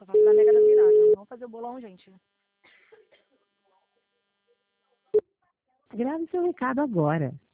Só faço da década virada. Vamos fazer o bolão, gente. Grave seu recado agora.